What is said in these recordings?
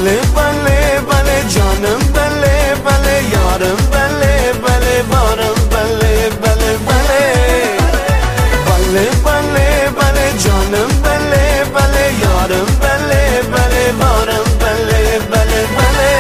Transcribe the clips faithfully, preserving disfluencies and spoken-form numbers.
Balle balle balle canım balle balle yarım balle balle varım balle balle balle. Balle balle balle canım balle balle yarım balle balle varım balle balle balle.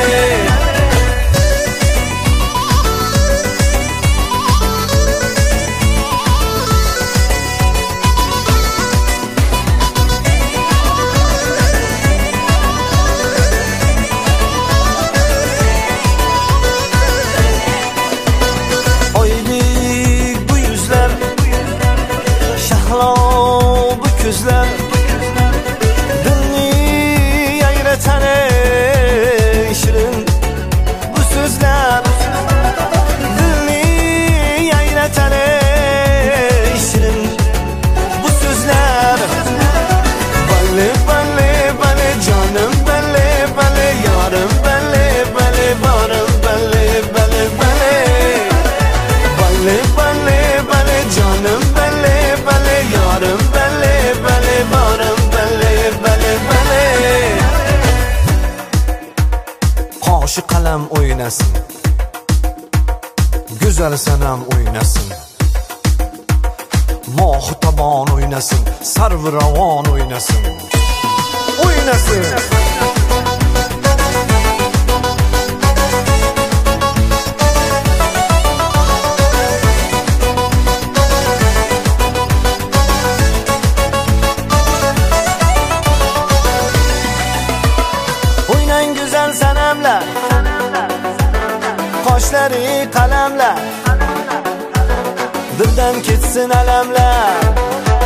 Gözler dilni yayratan ey şirin bu sözler, dilni yayratan ey şirin bu sözler. Balle balle balle canım balle balle yarım balle balle varım balle balle balle. Balle balle balle canım balle balle yarım balle balle varım balle balle balle. Qoshi qalam o'ynasın, güzel sanam o'ynasın, mohu tabon o'ynasın, sarvi ravon o'ynasın, o'ynasın. Güzel sanamlar, qoshlari qalamlar, dildan ketsin alamlar.